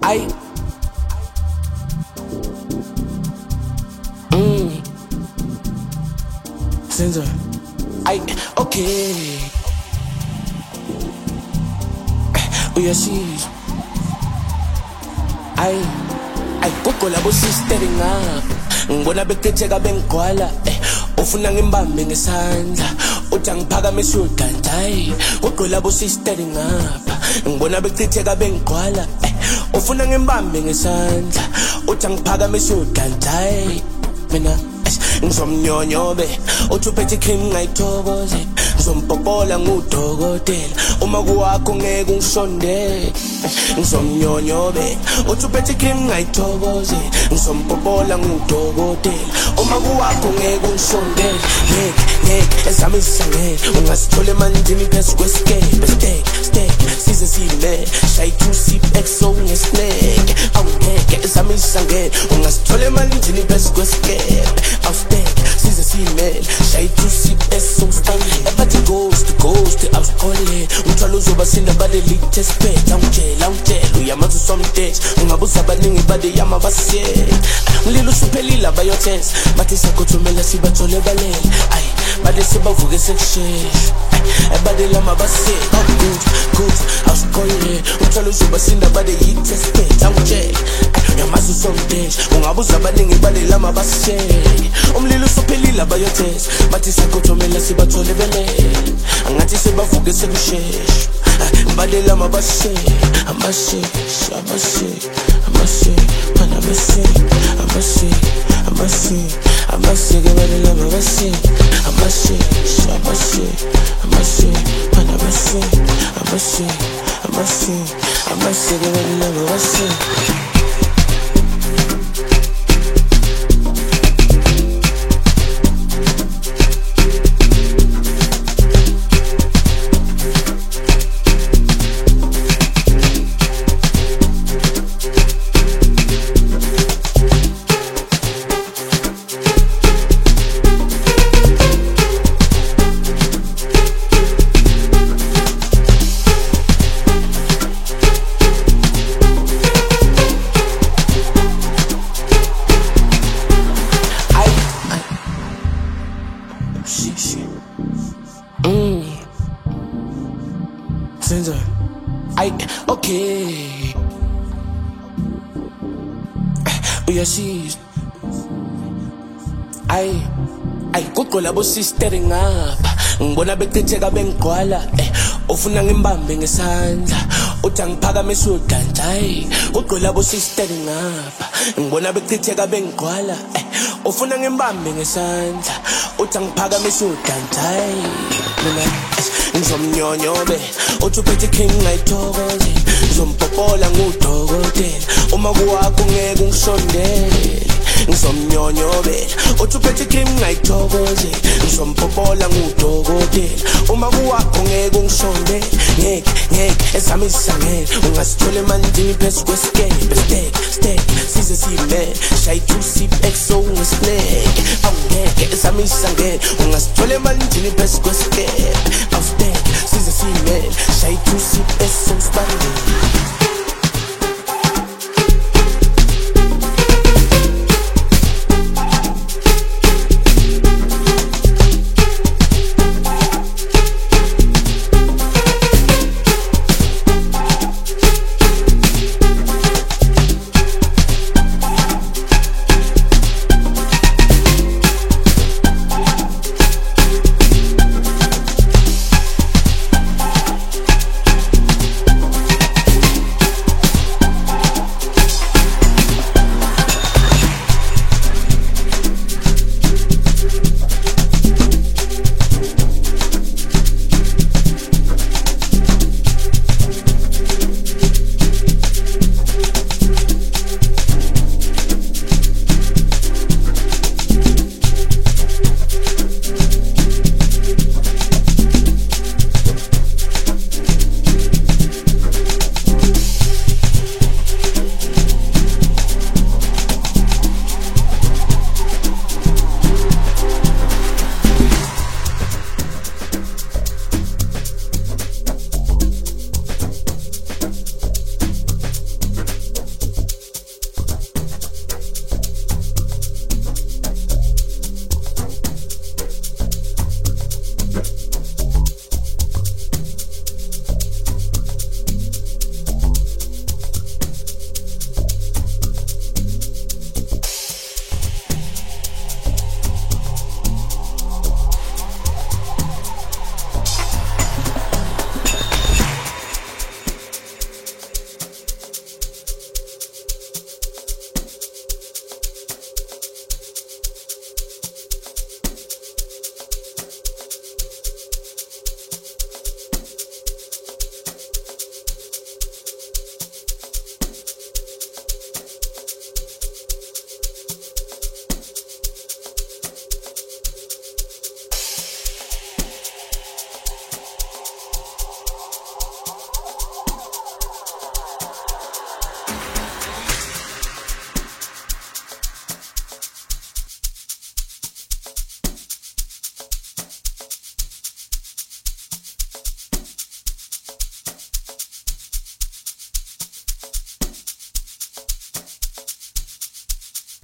Ay. Senza. Ay, okay. Uyasizwa. Ay, gogo labo sister ngapha. Ngibona bekhetheka bengigwala. Ufuna ngimbambe ngesandla. Uthi angiphakamise udanda. Ay, gogo labo sister ngapha. Ngibona bekhetheka bengigwala. Ufuna ngimbambe ngesandla. Uthi angiphakamise udanda. Ay, mina ngizomnyonyobe. Uthi uphethe cream ngayithokoze. Ngizompopola ngudokotela. Uma kuwakho ngeke ungisondele. Ngizomnyonyobe. Uthi uphethe cream ngayithokoze. Ngizompopola ngudokotela. Uma kuwakho ngeke ungisondele. Ngeke ezami izisangele. Ungasithole emanzini phezu kwesikebe. Steak size sime. Shy to sip exo ngesnake. Awungeke ezami izisangele. Ungasithole emanzini phezu kwesikebe. Steak size sime. Shy to sip exo ngesnake. Ebathi ghost awusikhole. Umthwalo uzoba sinda bale latest pet. Awungitshela uyamazi usomthetho. Ungabuza abaningi bade yama basiyela. Ngililo usuphelile bayothensa. Bathi sakhothumela sibathole balele. Ay bade sibavuke sekushesha. Ebade lama basiyela. Oh good awusikhole. Umthwalo uzoba sinda bade latest pet. Awungitshela uyamazi usomthetho. Ungabuza abaningi bade lama basiyela. Umlilo usuphelile bayothensa. Bathi sakhothumela sibathole balele. Angathi sibavuke sekushesha. Bade lama basiyela. I'm a shit, man, I'm a shit, get ready, love, I'm a shit, man, I'm a shit, get ready, love, I'm a shit. Senza. Ay, okay. Uyasizwa. Ay, gogo labo sister ngapha. Ngibona bekhetheka bengigwala. Ufuna ngimbambe ngesandla. Uthi angiphakamise udanda. Ay, gogo labo sister ngapha. Ngibona bekhetheka bengigwala. Ufuna ngimbambe ngesandla. Uthi angiphakamise udanda. Ay, mina ngizomnyonyobe. Uthi uphethe cream ngayithokoze. Ngizompopola ngudokotela. Uma kuwakho ngeke ungisondele. Ngizomnyonyobe. Uthi uphethe cream ngayithokoze. Ngizompopola ngudokotela. Uma kuwakho ngeke ungisondele. Ngeke ezami izisangele. Ungasithole emanzini phezu kwesikebe. Steak size sime. Shy to sip exo ngesnake. Awungeke ezami izisangele. Ungasithole emanzini phezu kwesikebe. Steak size sime. Shy to sip exo ngesnake.